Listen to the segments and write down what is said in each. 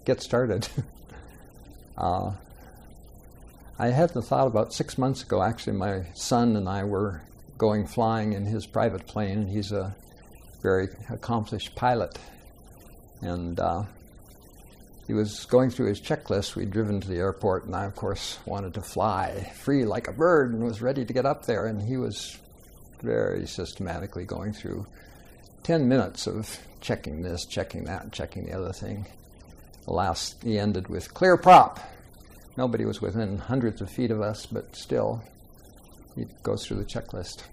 get started. I had the thought about 6 months ago, actually, my son and I were going flying in his private plane, and he's a very accomplished pilot. And he was going through his checklist. We'd driven to the airport, and I, of course, wanted to fly free like a bird and was ready to get up there. And he was very systematically going through 10 minutes of checking this, checking that, and checking the other thing. He ended with clear prop. Nobody was within hundreds of feet of us, but still, he goes through the checklist.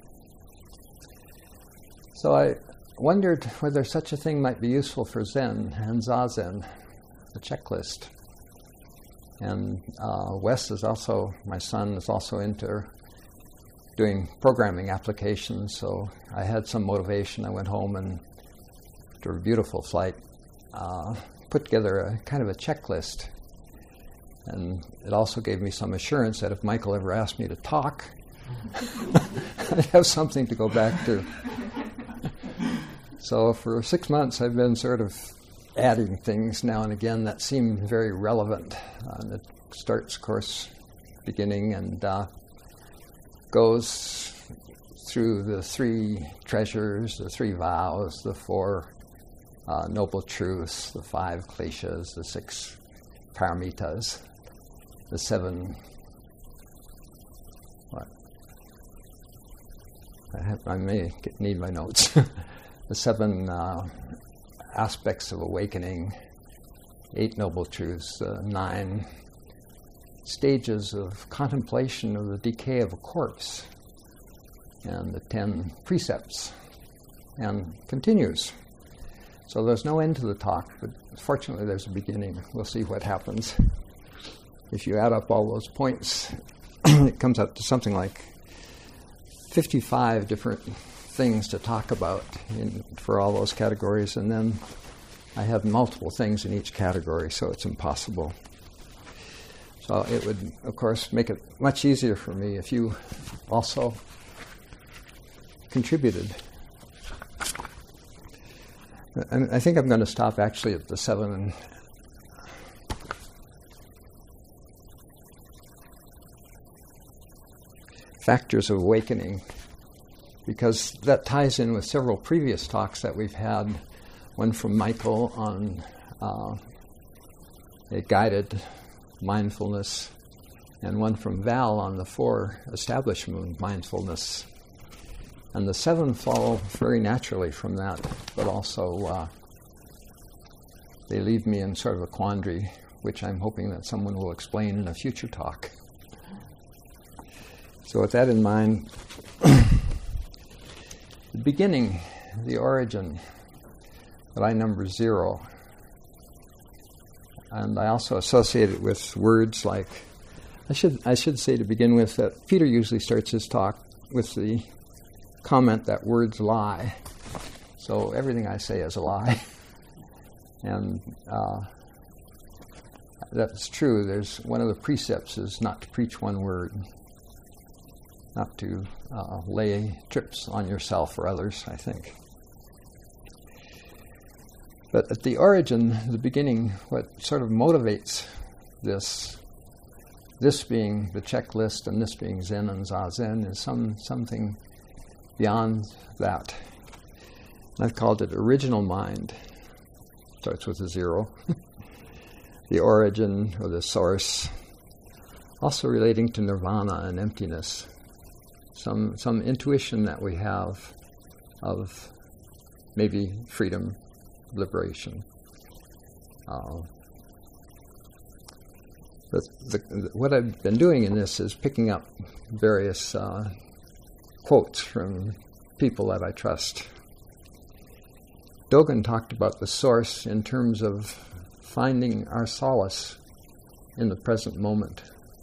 So I wondered whether such a thing might be useful for Zen and Zazen, the checklist. And Wes is also, my son is also into doing programming applications, so I had some motivation. I went home and, after a beautiful flight, put together a kind of a checklist. And it also gave me some assurance that if Michael ever asked me to talk, I'd have something to go back to. So for 6 months, I've been sort of adding things now and again that seem very relevant. And it starts, of course, beginning and goes through the 3 treasures, the 3 vows, the 4 noble truths, the 5 kleshas, the 6 paramitas, the 7. What? I may need my notes. The 7 aspects of awakening, 8 noble truths, 9 stages of contemplation of the decay of a corpse, and the 10 precepts, and continues. So there's no end to the talk, but fortunately there's a beginning. We'll see what happens. If you add up all those points, it comes up to something like 55 different things to talk about for all those categories, and then I have multiple things in each category, so it's impossible. So it would, of course, make it much easier for me if you also contributed. And I think I'm going to stop actually at the 7 factors of awakening, because that ties in with several previous talks that we've had, one from Michael on a guided mindfulness, and one from Val on the 4 establishment of mindfulness. And the 7 follow very naturally from that, but also they leave me in sort of a quandary, which I'm hoping that someone will explain in a future talk. So with that in mind, the beginning, the origin, that I number 0. And I also associate it with words like, I should say to begin with that Peter usually starts his talk with the comment that words lie. So everything I say is a lie. And that's true. There's one of the precepts is not to preach one word, not to lay trips on yourself or others, I think. But at the origin, the beginning, what sort of motivates this being the checklist and this being Zen and Zazen, is something beyond that. And I've called it original mind. Starts with a 0. The origin or the source, also relating to nirvana and emptiness. Some intuition that we have of maybe freedom, liberation. But what I've been doing in this is picking up various quotes from people that I trust. Dogen talked about the source in terms of finding our solace in the present moment.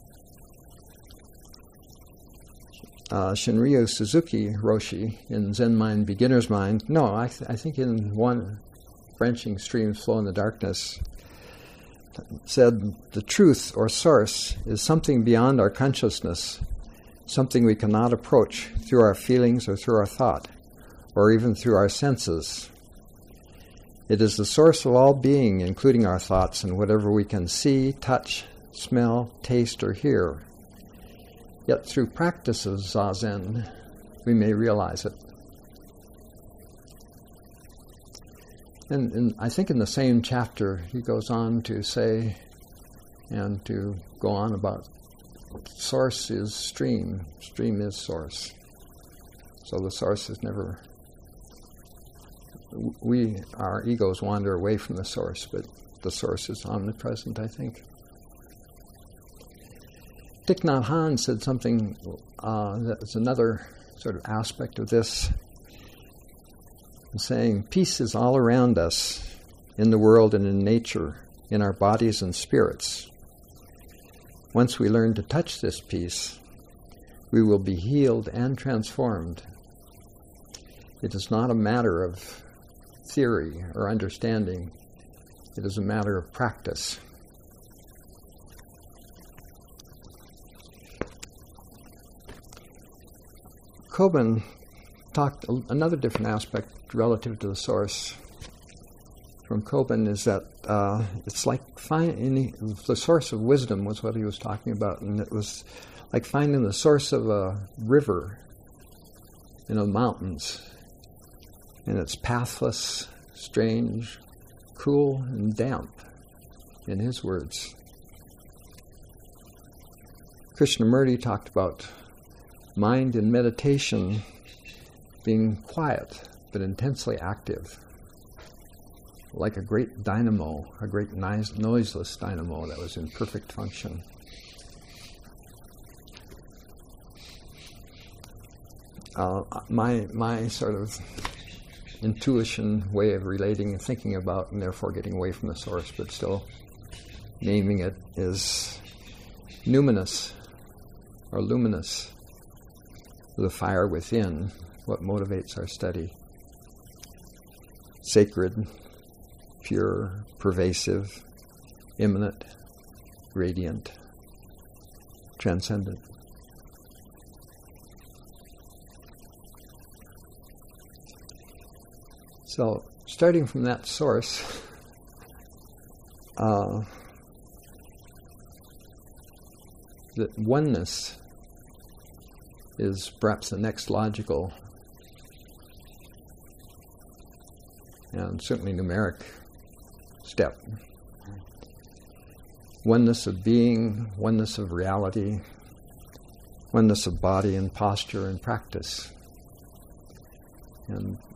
Shinryu Suzuki Roshi in Zen Mind, Beginner's Mind, I think in one Branching Streams Flow in the Darkness, said the truth or source is something beyond our consciousness, something we cannot approach through our feelings or through our thought, or even through our senses. It is the source of all being, including our thoughts and whatever we can see, touch, smell, taste, or hear. Yet through practice of Zazen, we may realize it. And I think in the same chapter, he goes on to say, and to go on about source is stream, stream is source. So the source is never... our egos wander away from the source, but the source is omnipresent, I think. Thich Nhat Hanh said something that's another sort of aspect of this, saying, peace is all around us, in the world and in nature, in our bodies and spirits. Once we learn to touch this peace, we will be healed and transformed. It is not a matter of theory or understanding. It is a matter of practice. Kobun talked another different aspect relative to the source. From Kobun is that it's like the source of wisdom was what he was talking about, and it was like finding the source of a river in the mountains, and it's pathless, strange, cool, and damp, in his words. Krishnamurti talked about mind in meditation being quiet but intensely active, like a great dynamo, a great noiseless dynamo that was in perfect function. My sort of intuition way of relating and thinking about, and therefore getting away from the source, but still naming it, is numinous or luminous, the fire within, what motivates our study. Sacred, pure, pervasive, immanent, radiant, transcendent. So, starting from that source, that oneness is perhaps the next logical and certainly numeric step. Oneness of being, oneness of reality, oneness of body and posture and practice. And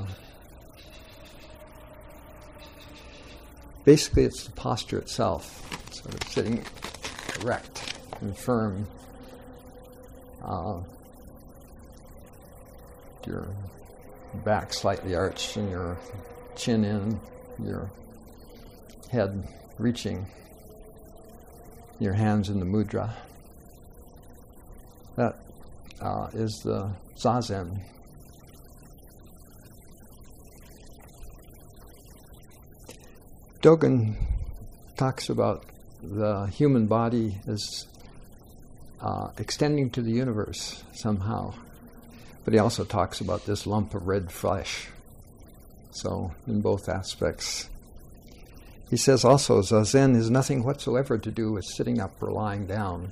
basically it's the posture itself, sort of sitting erect and firm. Your back slightly arched and your chin in, your head reaching, your hands in the mudra. That is the Zazen. Dogen talks about the human body as extending to the universe somehow. But he also talks about this lump of red flesh. So, in both aspects. He says also, Zazen has nothing whatsoever to do with sitting up or lying down.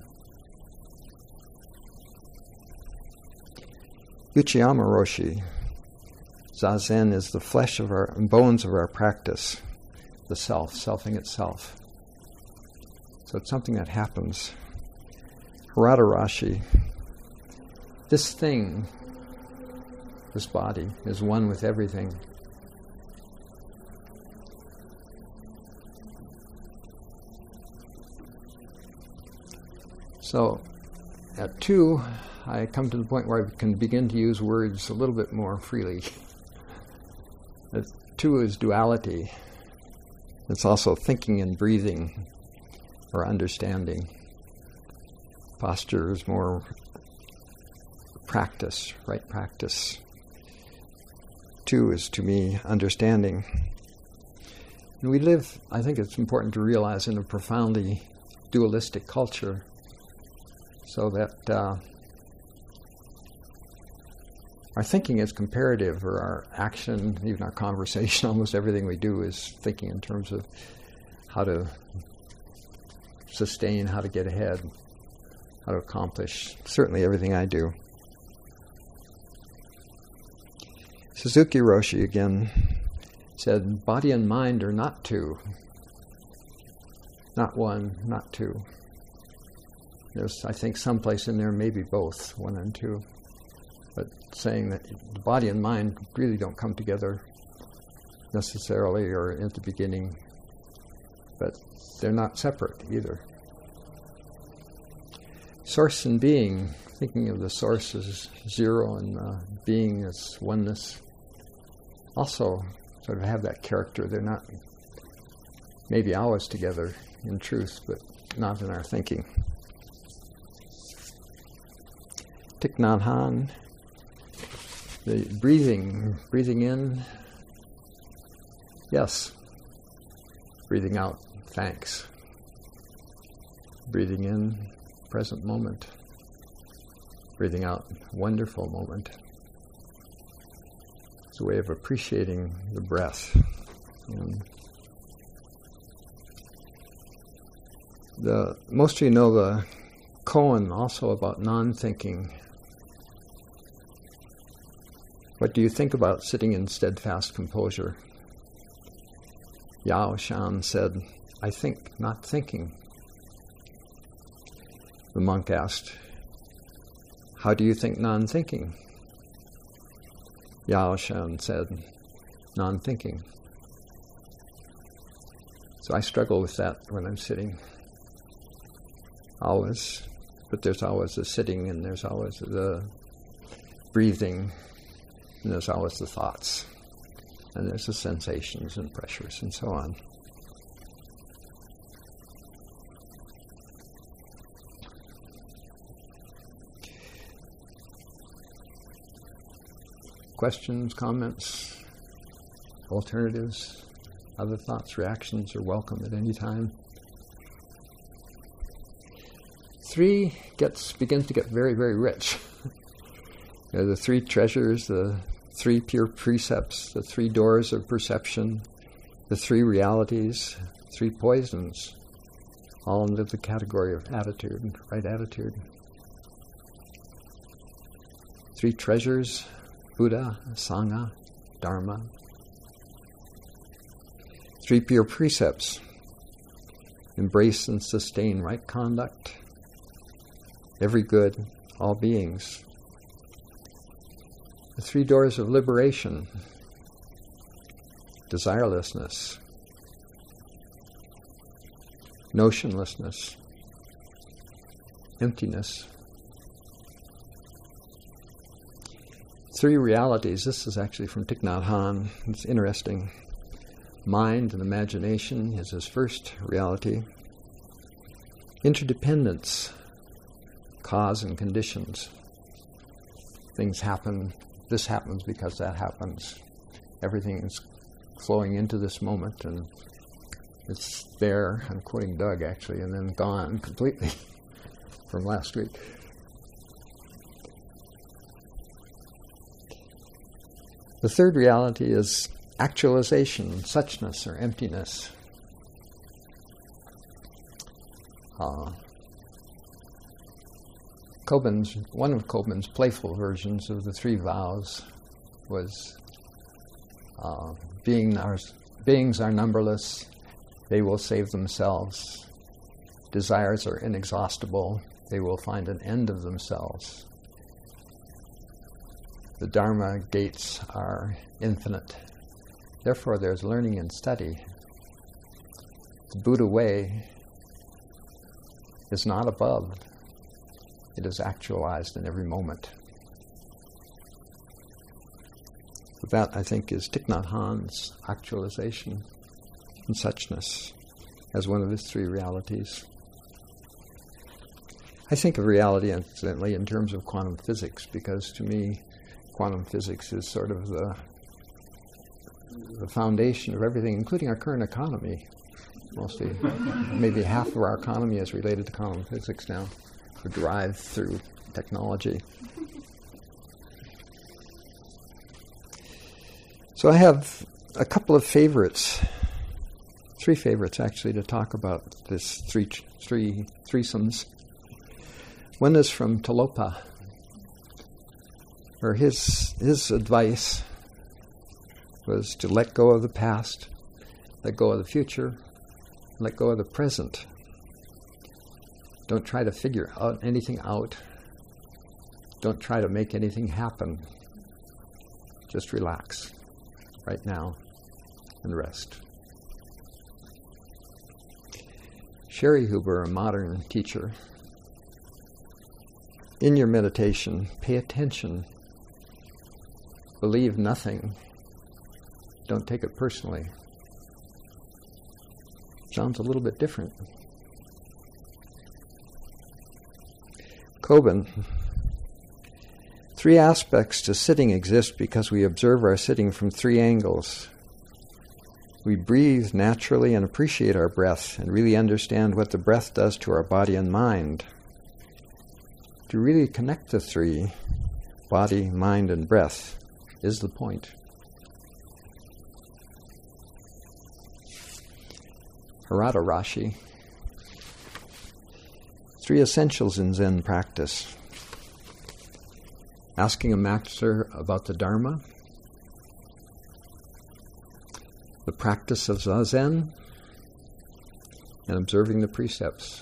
Uchiyama Roshi, Zazen is the flesh of our and bones of our practice, the self, selfing itself. So it's something that happens. Harada Rashi, this thing, this body, is one with everything. So, at 2, I come to the point where I can begin to use words a little bit more freely. 2 is duality. It's also thinking and breathing, or understanding. Posture is more practice, right practice. 2 is, to me, understanding. And we live, I think it's important to realize, in a profoundly dualistic culture, so that our thinking is comparative, or our action, even our conversation, almost everything we do is thinking in terms of how to sustain, how to get ahead, how to accomplish. Certainly everything I do. Suzuki Roshi again said, body and mind are not two. Not one, not two. There's, I think, someplace in there maybe both, one and two. But saying that the body and mind really don't come together necessarily or at the beginning, but they're not separate either. Source and being, thinking of the source as zero and the being as oneness, also sort of have that character. They're not maybe always together in truth, but not in our thinking. Thich Nhat Hanh, the breathing in, yes. Breathing out, thanks. Breathing in, present moment. Breathing out, wonderful moment. It's a way of appreciating the breath. And most of you know the koan also about non-thinking. What do you think about sitting in steadfast composure? Yao Shan said, I think, not thinking. The monk asked, how do you think non-thinking? Yao Shan said, non-thinking. So I struggle with that when I'm sitting. Always. But there's always the sitting, and there's always the breathing, and there's always the thoughts, and there's the sensations and pressures and so on. Questions, comments, alternatives, other thoughts, reactions are welcome at any time. 3 begins to get very, very rich. The 3 treasures, the 3 pure precepts, the 3 doors of perception, the 3 realities, 3 poisons, all under the category of attitude, right attitude. 3 treasures, Buddha, Sangha, Dharma. 3 pure precepts, embrace and sustain right conduct, every good, all beings. The 3 doors of liberation, desirelessness, notionlessness, emptiness. 3 realities, this is actually from Thich Nhat Hanh, it's interesting. Mind and imagination is his first reality. Interdependence, cause and conditions. Things happen, this happens because that happens. Everything is flowing into this moment, and it's there, I'm quoting Doug actually, and then gone completely from last week. The third reality is actualization, suchness, or emptiness. One of Koblen's playful versions of the 3 vows was, beings are numberless, they will save themselves. Desires are inexhaustible, they will find an end of themselves. The Dharma gates are infinite. Therefore, there's learning and study. The Buddha way is not above. It is actualized in every moment. So that, I think, is Thich Nhat Hanh's actualization and suchness as one of his 3 realities. I think of reality, incidentally, in terms of quantum physics, because to me, quantum physics is sort of the foundation of everything, including our current economy. Mostly, maybe half of our economy is related to quantum physics now, or derived through technology. So I have a couple of favorites, three favorites actually, to talk about this three threesomes. One is from Talopa, where his advice was to let go of the past, let go of the future, let go of the present. Don't try to figure anything out. Don't try to make anything happen. Just relax right now and rest. Sherry Huber, a modern teacher, in your meditation, pay attention. Believe nothing. Don't take it personally. Sounds a little bit different. Kobun. 3 aspects to sitting exist because we observe our sitting from 3 angles. We breathe naturally and appreciate our breath and really understand what the breath does to our body and mind. To really connect the 3, body, mind, and breath, is the point. Harada Rashi. 3 essentials in Zen practice. Asking a master about the Dharma, the practice of Zazen, and observing the precepts.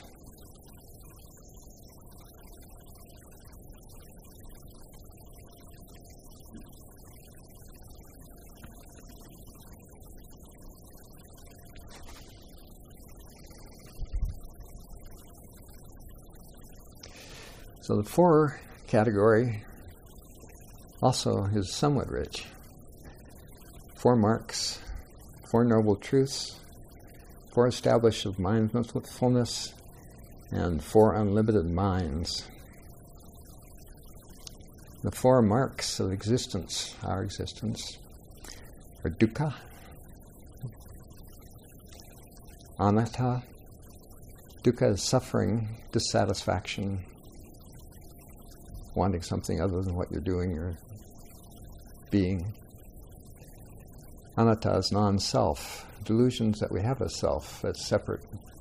So the 4 category also is somewhat rich. 4 marks, 4 noble truths, 4 established of mindfulness, and 4 unlimited minds. The 4 marks of existence, our existence, are dukkha, anatta. Dukkha is suffering, dissatisfaction, wanting something other than what you're doing or being. Anatta is non-self, delusions that we have as self, that's separate,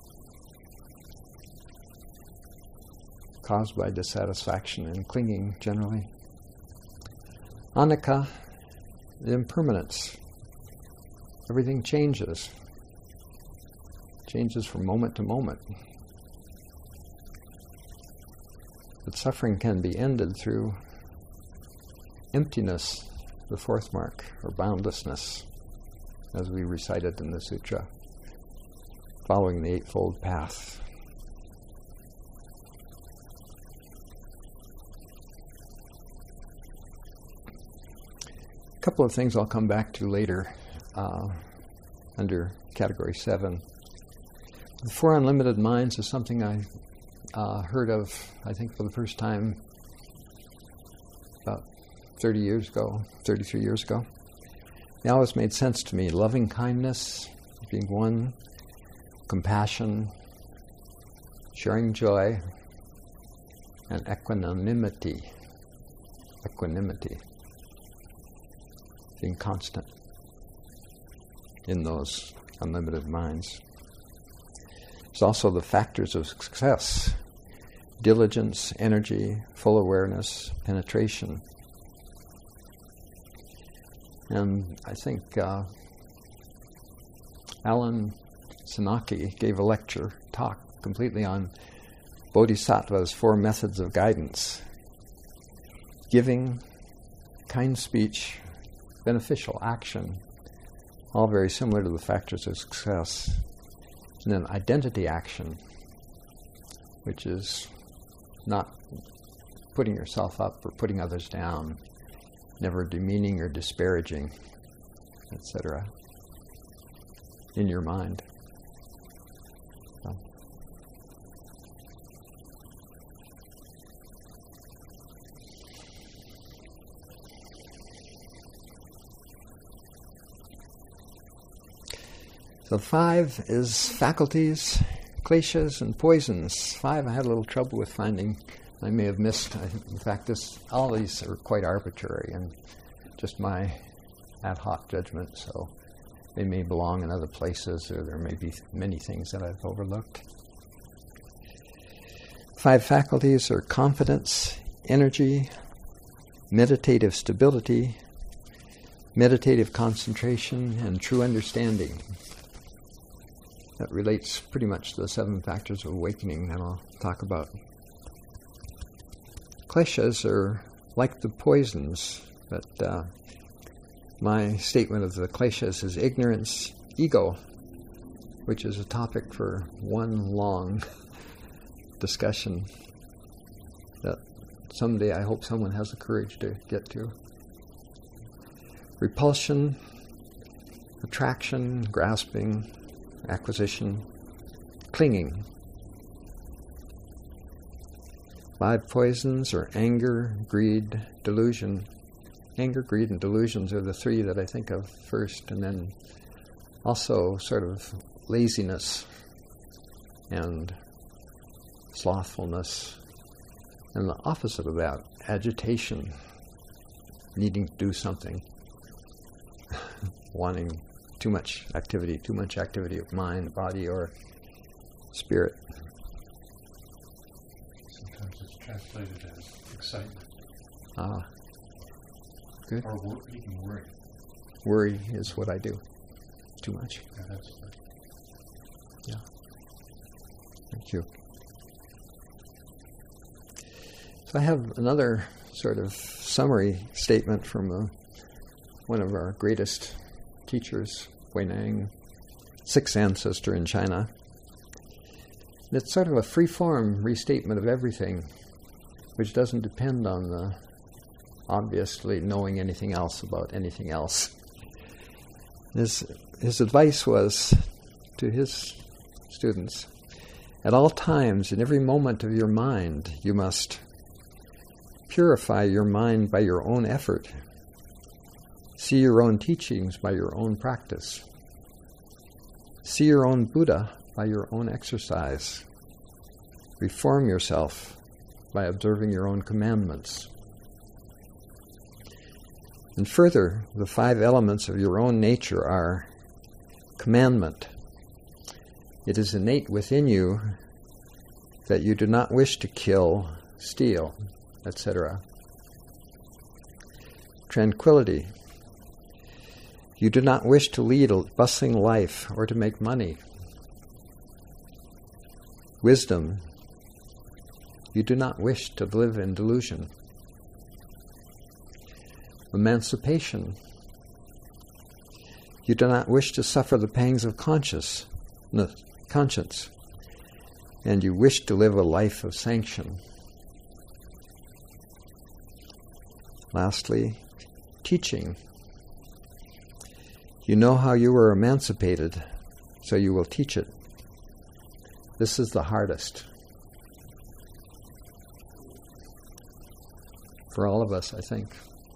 caused by dissatisfaction and clinging generally. Anicca, the impermanence. Everything changes from moment to moment. But suffering can be ended through emptiness, the 4th mark, or boundlessness, as we recited in the sutra, following the Eightfold Path. A couple of things I'll come back to later under category 7. The 4 unlimited minds is something I heard of, I think, for the first time about 33 years ago. They always made sense to me. Loving kindness being one, compassion, sharing joy, and equanimity. Equanimity. Being constant in those unlimited minds. There's also the factors of success: diligence, energy, full awareness, penetration. And I think Alan Senaki gave a talk completely on Bodhisattva's 4 methods of guidance: giving, kind speech, beneficial action, all very similar to the factors of success. And then identity action, which is not putting yourself up or putting others down, never demeaning or disparaging, etc., in your mind. So 5 is faculties, kleshas, and poisons. 5 I had a little trouble with finding. I may have missed. In fact, all these are quite arbitrary and just my ad hoc judgment, so they may belong in other places, or there may be many things that I've overlooked. 5 faculties are confidence, energy, meditative stability, meditative concentration, and true understanding. That relates pretty much to the 7 factors of awakening that I'll talk about. Kleshas are like the poisons, but my statement of the kleshas is ignorance, ego, which is a topic for one long discussion that someday I hope someone has the courage to get to. Repulsion, attraction, grasping, acquisition, clinging. 5 poisons are anger, greed, delusion. Anger, greed, and delusions are the 3 that I think of first, and then also sort of laziness and slothfulness. And the opposite of that, agitation, needing to do something, wanting too much activity of mind, body, or spirit. Sometimes it's translated as excitement. Ah, good. Or even worry. Worry is what I do. Too much. Yeah, that's yeah. Thank you. So I have another sort of summary statement from one of our greatest teachers, Huineng, 6th ancestor in China. It's sort of a free-form restatement of everything, which doesn't depend on the obviously knowing anything else about anything else. His advice was to his students, at all times, in every moment of your mind, you must purify your mind by your own effort. See your own teachings by your own practice. See your own Buddha by your own exercise. Reform yourself by observing your own commandments. And further, the 5 elements of your own nature are commandment. It is innate within you that you do not wish to kill, steal, etc. Tranquility. You do not wish to lead a bustling life or to make money. Wisdom. You do not wish to live in delusion. Emancipation. You do not wish to suffer the pangs of conscience, and you wish to live a life of sanction. Lastly, teaching. You know how you were emancipated, so you will teach it. This is the hardest. For all of us, I think.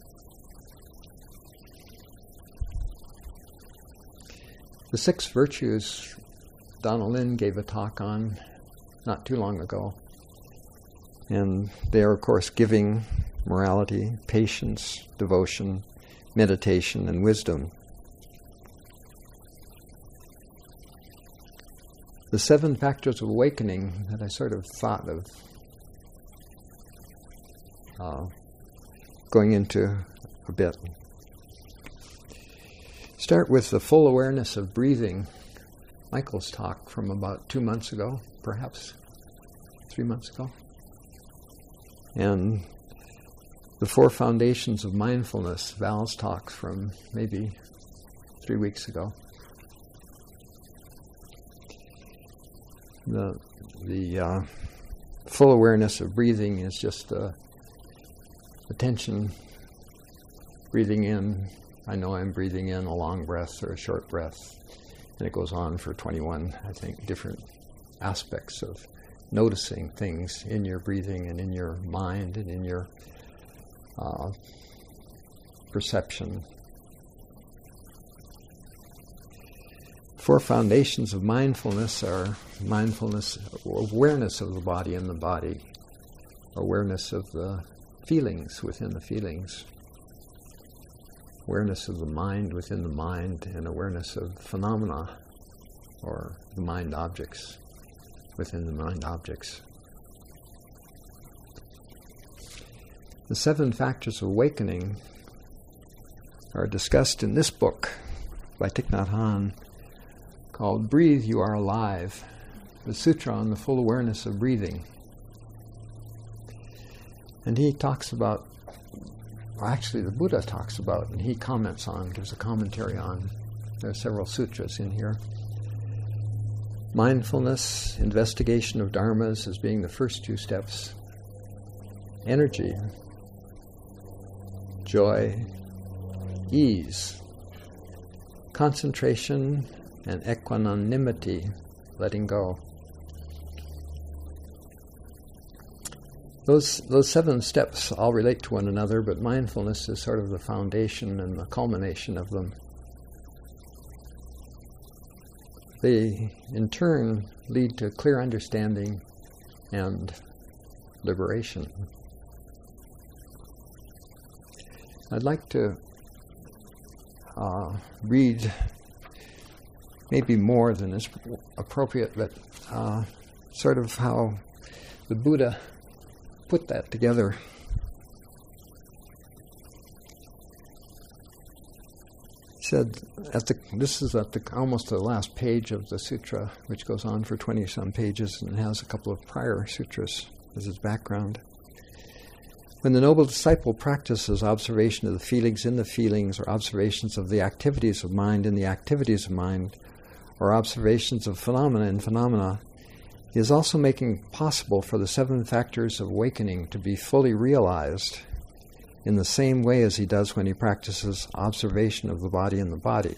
The 6 virtues Donna Lynn gave a talk on not too long ago. And they are, of course, giving, morality, patience, devotion, meditation, and wisdom. The 7 factors of awakening that I sort of thought of going into a bit. Start with the full awareness of breathing. Michael's talk from about 2 months ago, perhaps 3 months ago. And the 4 foundations of mindfulness, Val's talk from maybe 3 weeks ago. The full awareness of breathing is just attention, breathing in. I know I'm breathing in a long breath or a short breath. And it goes on for 21, I think, different aspects of noticing things in your breathing and in your mind and in your perception. 4 foundations of mindfulness are mindfulness, awareness of the body and the body, awareness of the feelings within the feelings, awareness of the mind within the mind, and awareness of phenomena, or the mind objects within the mind objects. The 7 factors of awakening are discussed in this book by Thich Nhat Hanh called Breathe, You Are Alive, the Sutra on the Full Awareness of Breathing. And he talks about, actually the Buddha talks about, and he comments on, gives a commentary on, there are several sutras in here. Mindfulness, investigation of dharmas as being the first 2 steps. Energy, joy, ease, concentration, and equanimity, letting go. Those 7 steps all relate to one another, but mindfulness is sort of the foundation and the culmination of them. They, in turn, lead to clear understanding and liberation. I'd like to read maybe more than is appropriate, but sort of how the Buddha put that together. He said, this is at almost the last page of the sutra, which goes on for 20-some pages and has a couple of prior sutras as its background. When the noble disciple practices observation of the feelings in the feelings, or observations of the activities of mind in the activities of mind, or observations of phenomena in phenomena, he is also making possible for the 7 factors of awakening to be fully realized in the same way as he does when he practices observation of the body in the body.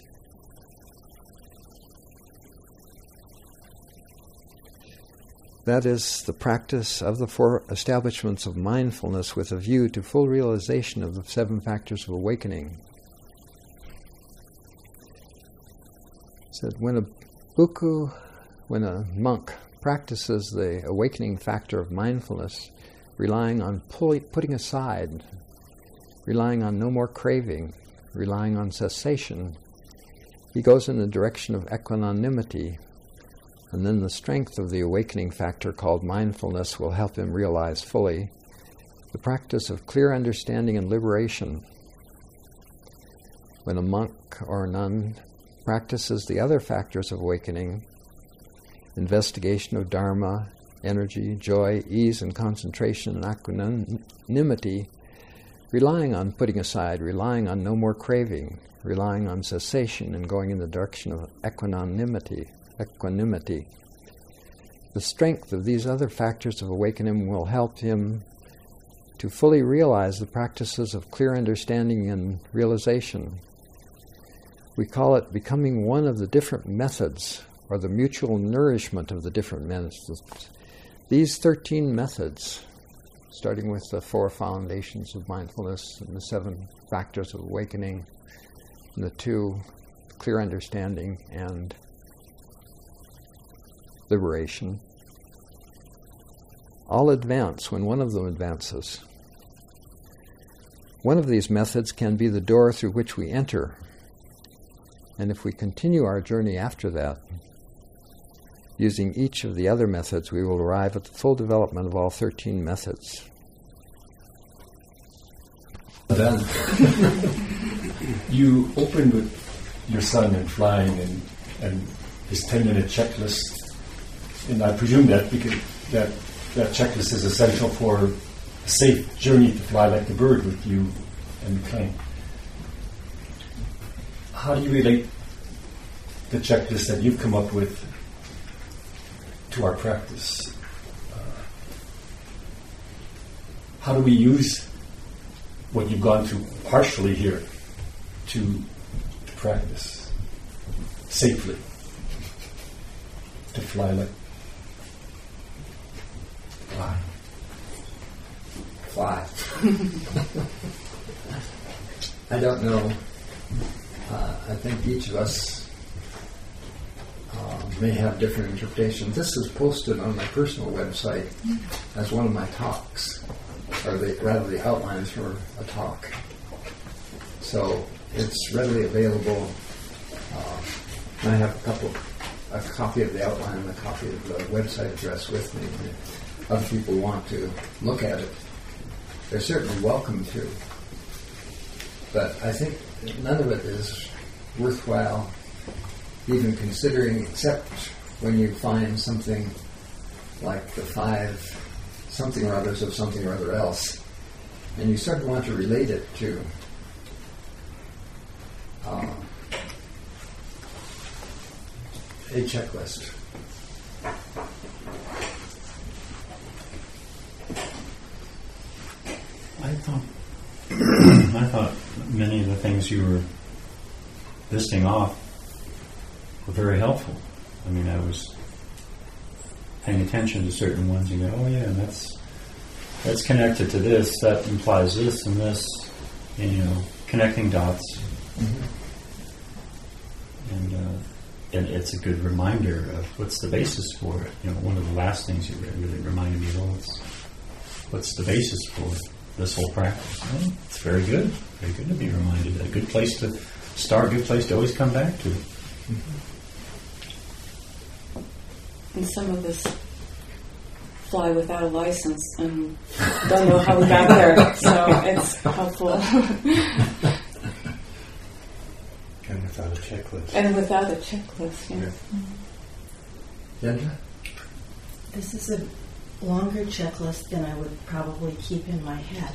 That is the practice of the 4 establishments of mindfulness with a view to full realization of the 7 factors of awakening. He said, when a monk practices the awakening factor of mindfulness, relying on putting aside, relying on no more craving, relying on cessation, he goes in the direction of equanimity, and then the strength of the awakening factor called mindfulness will help him realize fully the practice of clear understanding and liberation. When a monk or nun practices the other factors of awakening, investigation of dharma, energy, joy, ease and concentration, and equanimity, relying on putting aside, relying on no more craving, relying on cessation and going in the direction of equanimity. The strength of these other factors of awakening will help him to fully realize the practices of clear understanding and realization. We call it becoming one of the different methods, or the mutual nourishment of the different methods. These 13 methods, starting with the 4 foundations of mindfulness and the 7 factors of awakening, and the 2, clear understanding and liberation, all advance when one of them advances. One of these methods can be the door through which we enter, and if we continue our journey after that, using each of the other methods, we will arrive at the full development of all 13 methods. Then, you opened with your son and flying and his 10-minute checklist, and I presume that because that checklist is essential for a safe journey to fly like the bird with you and the plane. How do you relate the checklist that you've come up with to our practice? How do we use what you've gone through partially here to practice safely, to fly like Fly. I don't know. I think each of us may have different interpretations. This is posted on my personal website as one of my talks, or the outlines for a talk. So it's readily available. I have a copy of the outline and a copy of the website address with me. And if other people want to look at it, they're certainly welcome to. But I think none of it is worthwhile even considering, except when you find something like the 5 something or others of something or other else, and you sort of want to relate it to a checklist. I thought many of the things you were listing off were very helpful. I mean, I was paying attention to certain ones and go, oh yeah, that's connected to this, that implies this and this, and, connecting dots. Mm-hmm. And it's a good reminder of what's the basis for it. One of the last things you really reminded me of, what's the basis for this whole practice? Well, it's very good to be reminded. A good place to start, a good place to always come back to. Mm-hmm. And some of us fly without a license and don't know how we got there, so it's helpful. And without a checklist. And without a checklist, yeah. Kendra? This is a longer checklist than I would probably keep in my head.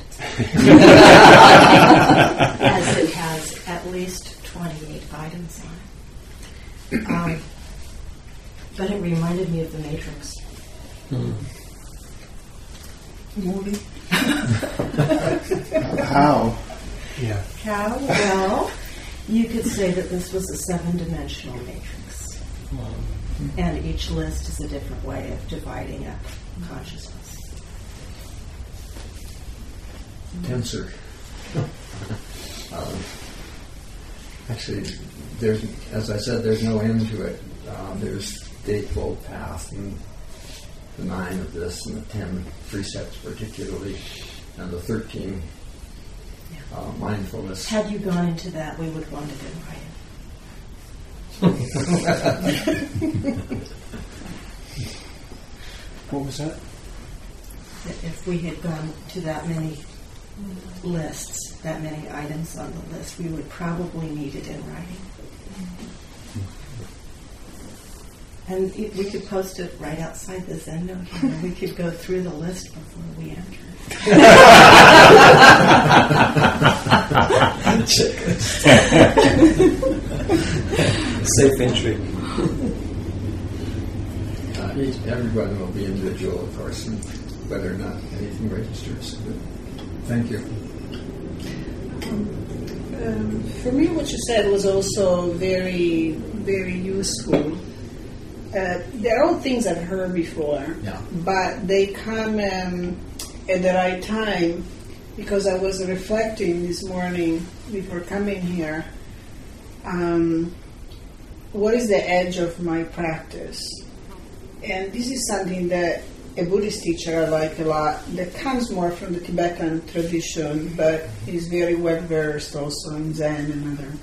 As it has at least 28 items on it. But it reminded me of The Matrix. Movie. How? Yeah. How? Well, you could say that this was a 7-dimensional matrix. And each list is a different way of dividing up consciousness. Tensor. Actually, as I said, there's no end to it. There's the Eightfold Path and the 9 of this and the 10 precepts particularly, and the 13 mindfulness. Had you gone into that, we would want it in writing. What was that? If we had gone to that many lists, that many items on the list, we would probably need it in writing. And we could post it right outside the Zen note here. We could go through the list before we enter. Safe entry. Everyone will be individual, of course, and whether or not anything registers. But thank you. For me, what you said was also very, very useful. They're all things I've heard before, but they come at the right time, because I was reflecting this morning before coming here. What is the edge of my practice? And this is something that a Buddhist teacher I like a lot, that comes more from the Tibetan tradition, but is very well versed also in Zen and other.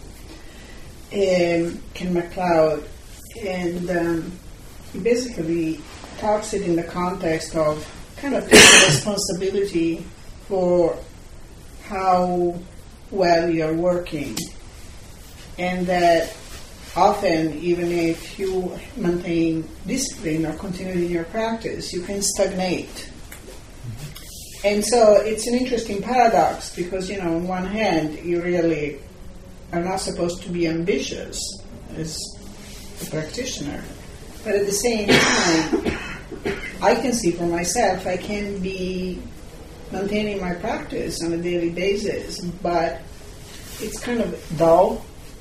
Ken MacLeod. And he basically talks it in the context of kind of taking responsibility for how well you're working. And that often, even if you maintain discipline or continue in your practice, you can stagnate. And so it's an interesting paradox, because, on one hand, you really are not supposed to be ambitious as a practitioner. But at the same time, I can see for myself, I can be maintaining my practice on a daily basis, but it's kind of dull,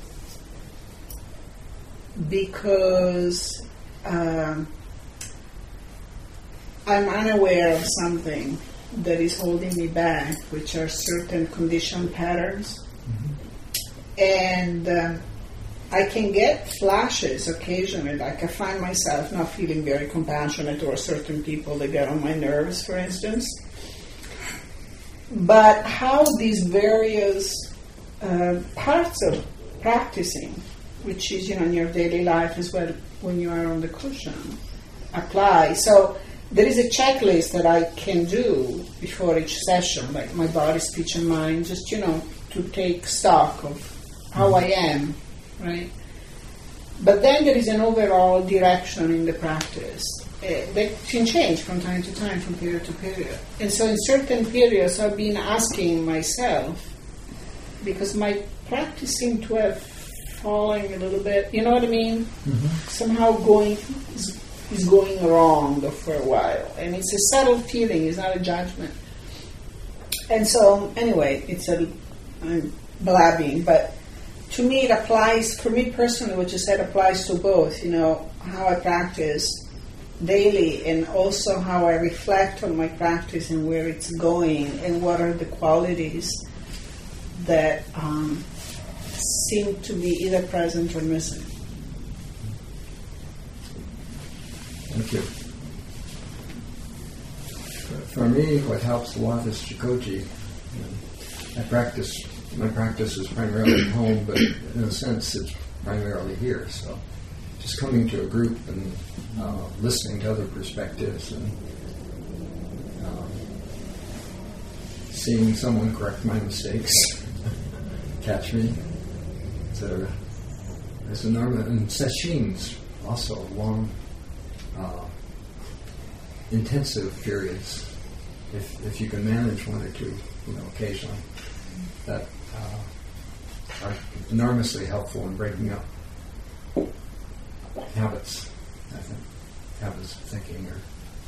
because I'm unaware of something that is holding me back, which are certain conditioned patterns. And I can get flashes occasionally, like I find myself not feeling very compassionate towards certain people that get on my nerves, for instance. But how these various parts of practicing, which is, in your daily life as well when you are on the cushion, apply. So there is a checklist that I can do before each session, like my body, speech, and mind, just, to take stock of how I am, right? But then there is an overall direction in the practice that can change from time to time, from period to period. And so in certain periods I've been asking myself, because my practice seemed to have fallen a little bit, you know what I mean? Mm-hmm. Somehow is going wrong for a while. And it's a subtle feeling, it's not a judgment. And so, anyway, I'm blabbing, but to me it applies, for me personally, what you said applies to both, how I practice daily and also how I reflect on my practice and where it's going and what are the qualities that seem to be either present or missing. Thank you. For me, what helps a lot is Jikoji. My practice is primarily at home, but in a sense it's primarily here. So just coming to a group and listening to other perspectives and seeing someone correct my mistakes, catch me, etc. There's enormous, and sessions also long, intensive periods. If you can manage one or two, occasionally, that are enormously helpful in breaking up habits. I think habits of thinking or.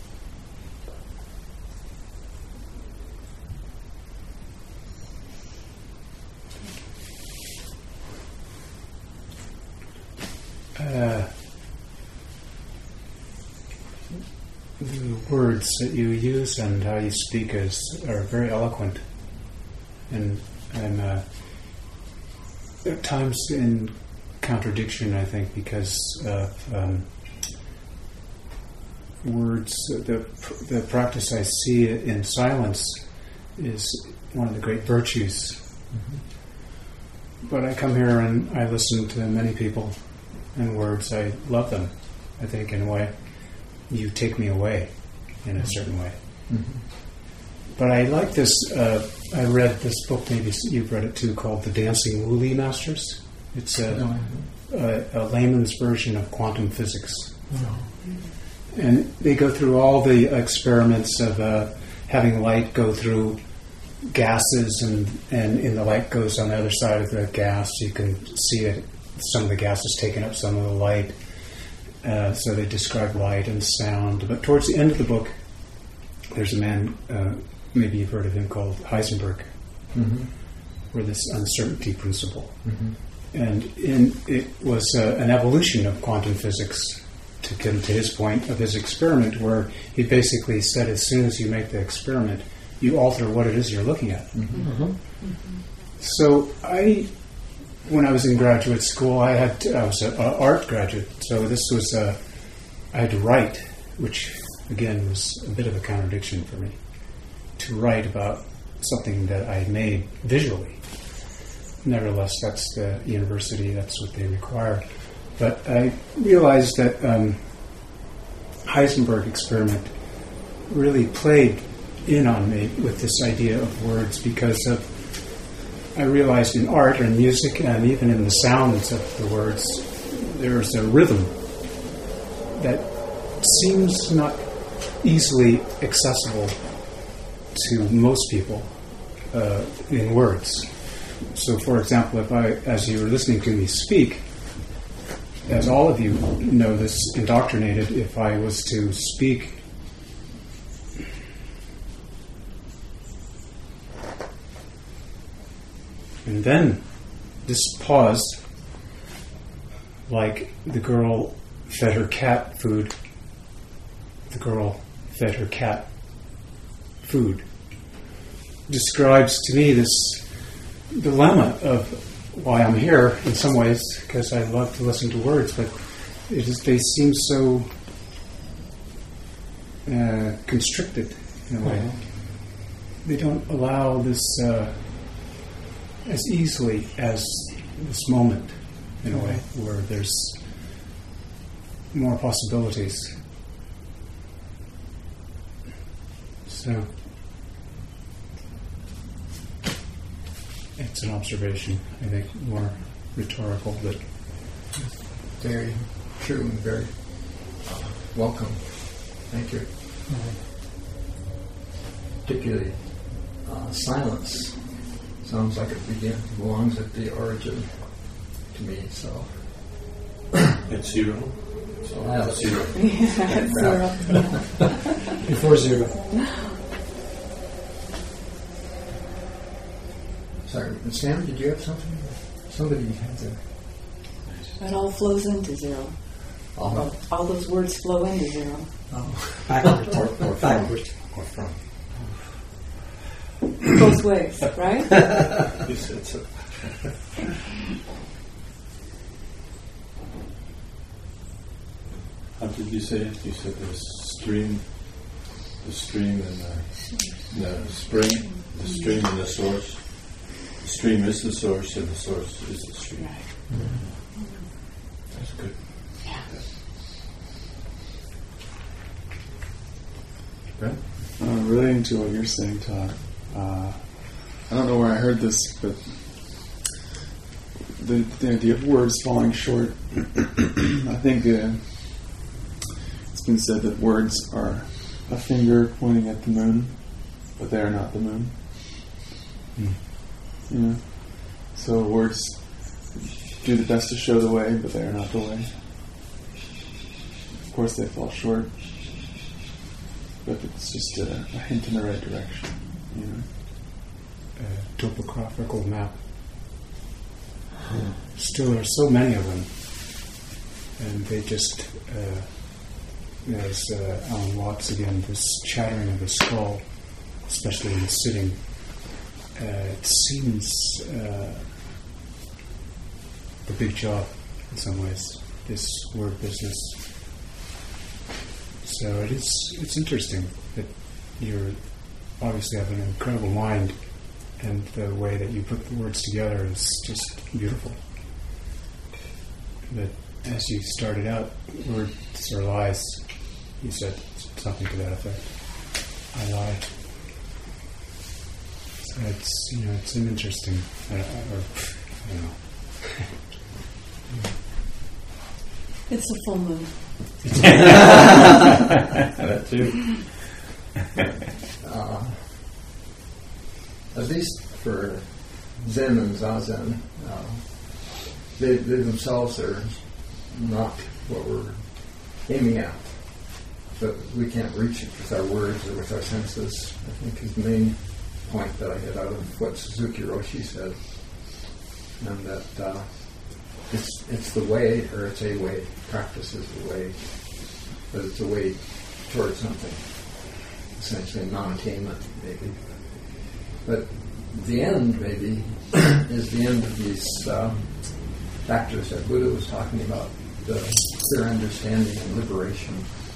The words that you use and how you speak are very eloquent, and at times in contradiction, I think, because of words. The practice I see in silence is one of the great virtues. Mm-hmm. But I come here and I listen to many people and words. I love them. I think in a way you take me away in a certain way. Mm-hmm. But I like this. I read this book, maybe you've read it too, called The Dancing Woolley Masters. It's a layman's version of quantum physics. Oh. And they go through all the experiments of having light go through gases, and in the light goes on the other side of the gas. You can see it. Some of the gas is taking up some of the light. So they describe light and sound. But towards the end of the book, there's a man, maybe you've heard of him, called Heisenberg, mm-hmm. or this uncertainty principle. Mm-hmm. And it was an evolution of quantum physics to come to his point of his experiment, where he basically said as soon as you make the experiment, you alter what it is you're looking at. Mm-hmm. Mm-hmm. So when I was in graduate school, I was an art graduate, so this was I had to write, which again was a bit of a contradiction for me, to write about something that I made visually. Nevertheless, that's the university, that's what they require. But I realized that Heisenberg experiment really played in on me with this idea of words, because I realized in art and music and even in the sounds of the words, there's a rhythm that seems not easily accessible to most people in words. So, for example, as you were listening to me speak, as all of you know this, indoctrinated, if I was to speak and then just pause, like the girl fed her cat food. The girl fed her cat food. Describes to me this dilemma of why I'm here in some ways, because I love to listen to words, but they seem so constricted in a way. They don't allow this as easily as this moment, in a way, where there's more possibilities. So, it's an observation, I think, more rhetorical, but Very true and very welcome. Thank you. Particularly silence sounds like it belongs at the origin to me. So It's zero. So that's Zero. Zero. before zero. Sorry, Sam, did you have something? Somebody had to. It all flows into zero. All those words flow into zero. Backwards. Or Backwards. Or from. Both ways, right? You said so. How did you say it? You said the stream and the spring, the stream and the source. The stream is the source, and the source is the stream. Right. That's good. Yeah. Right? Relating to what you're saying, Todd, I don't know where I heard this, but the idea of words falling short, I think it's been said that words are a finger pointing at the moon, but they are not the moon. You know? So words do the best to show the way, but they are not the way. Of course they fall short, but it's just a hint in the right direction, you know. A topographical map. Still, there are so many of them, and they just, as Alan Watts again, this chattering of the skull, especially in sitting, it seems the big job in some ways, this word business. So it's interesting that you obviously have an incredible mind, and the way that you put the words together is just beautiful. But as you started out, words are lies. You said something to that effect. I lie. So it's an interesting, I don't know. It's a full moon. That too. At least for Zen and Zazen, they themselves are not what we're aiming at. But we can't reach it with our words or with our senses, I think is the main point that I get out of what Suzuki Roshi said. And that it's the way, or it's a way. Practice is the way. But it's a way towards something. Essentially non-attainment, maybe. But the end, maybe, is the end of these factors that Buddha was talking about, the clear understanding and liberation.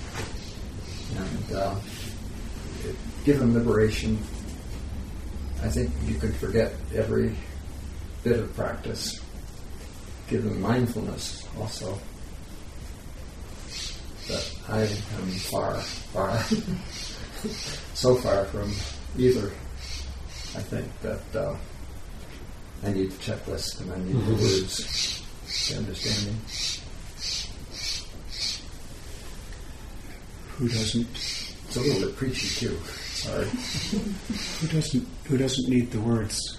And given liberation, I think you could forget every bit of practice. Given mindfulness also. But I am far, so far from either. I think that I need the checklist and I need the words, the understanding. Who doesn't? It's a little bit preachy too. Sorry. Who doesn't need the words?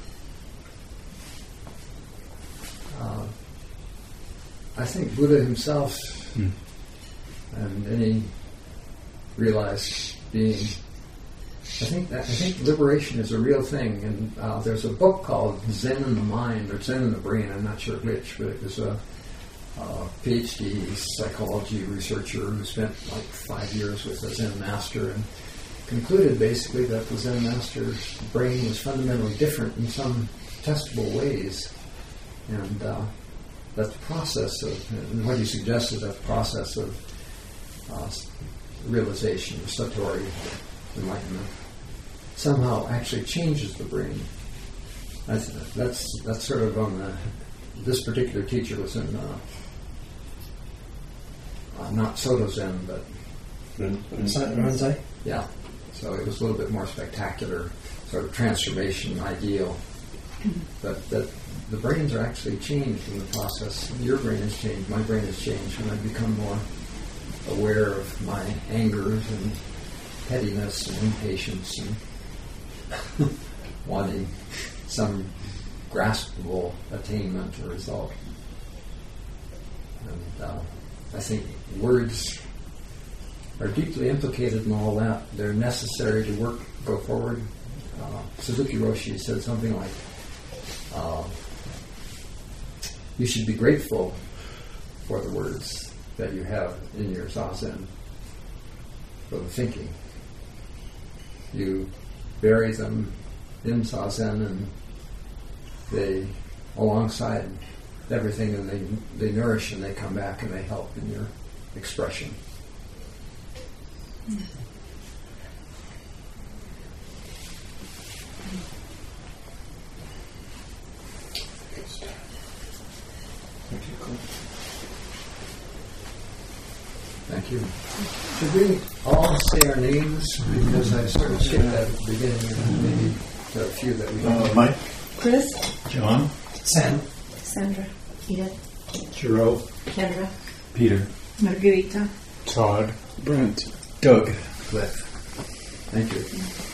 I think Buddha himself and any realized being. I think liberation is a real thing, and there's a book called Zen in the Mind or Zen in the Brain. I'm not sure which, but it was a PhD psychology researcher who spent like 5 years with a Zen master and concluded basically that the Zen master's brain was fundamentally different in some testable ways, and that the process of, and what he suggests is that the process of realization, satori, enlightenment, somehow actually changes the brain. That's sort of on the. This particular teacher was in not Soto Zen, but Rinzai? yeah. So it was a little bit more spectacular, sort of transformation ideal. But that the brains are actually changed in the process. Your brain has changed. My brain has changed when I become more aware of my angers and pettiness and impatience and wanting some graspable attainment or result. And I think words are deeply implicated in all that. They're necessary to go forward. Suzuki Roshi said something like, you should be grateful for the words that you have in your zazen, for the thinking. You bury them in zazen and they, alongside everything, and they nourish and they come back and they help in your expression. Thank you. Should we all say our names? Because I sort of skipped that at the beginning, and maybe there are a few that we don't. Mike? Chris? John? Sam. Sandra? Edith? Jerome? Kendra? Peter. Margarita? Todd. Brent. Doug. Cliff. Thank you.